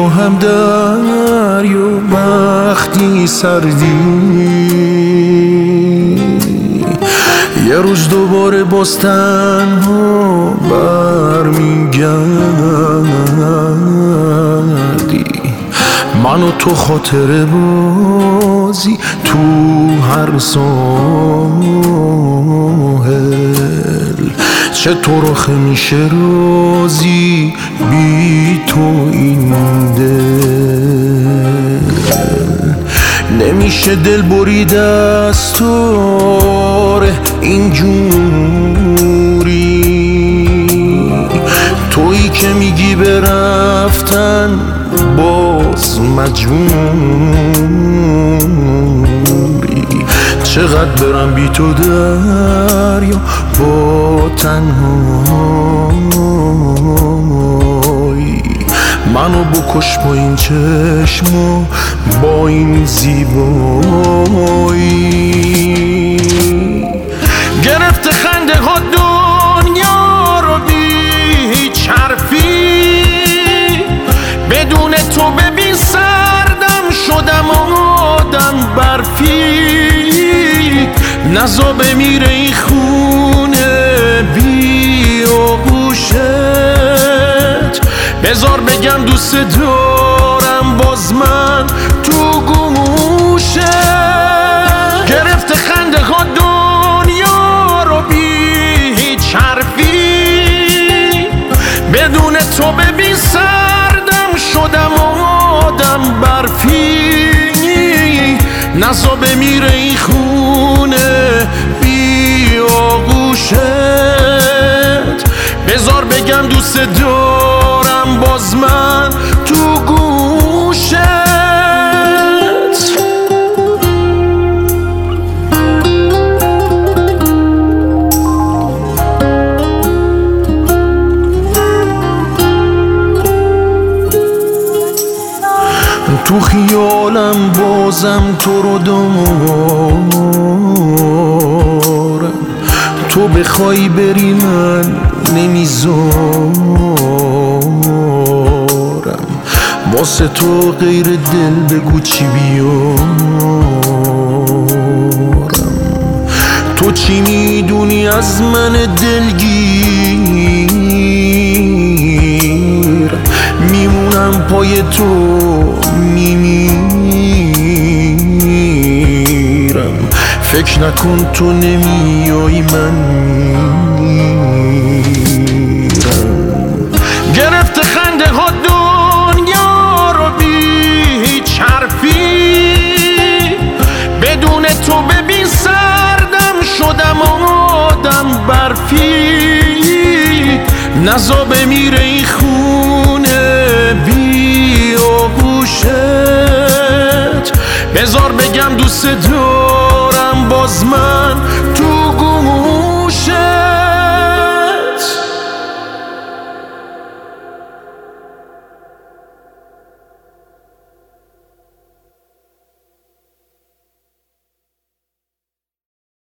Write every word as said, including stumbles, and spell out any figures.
با هم دریا وقتی سردی یه روز دوباره باز تنها برمیگردی من و تو خاطر بازی تو هر ساحل چطور آخه میشه رازی بی تو این دل نمیشه دل بریده از تو اینجوری تویی که میگی برفتن باز مجبوری چقدر برم بی تو دریا با تنهایی منو بکش با این چشم و با این زیبایی گرفته خنده ها دنیا رو بی حرفی بدون تو ببین سردم شدم آدم برفی نزا بمیره این خونه بی آغوشت بذار بگم دوست دارم باز من تو گوشت گرفته خنده ها دنیا رو بی هیچ حرفی بدون تو ببین سردم شدم آدم برفی نزا بمیره این خونه بی آغوشت بذار بگم دوست دارم باز من تو گوشت تو خیالم بازم تو رو دارم تو بخوای بری من نمیذارم واسه تو غیر دل بگو چی بیارم تو چی میدونی از من دلگیر میمونم پای تو میمیرم فکر نکن تو نمیای من میرم گرفته خنده ها دنیا رو بی هیچ حرفی بدون تو ببین سردم شدم آدم برفی نزا بمیره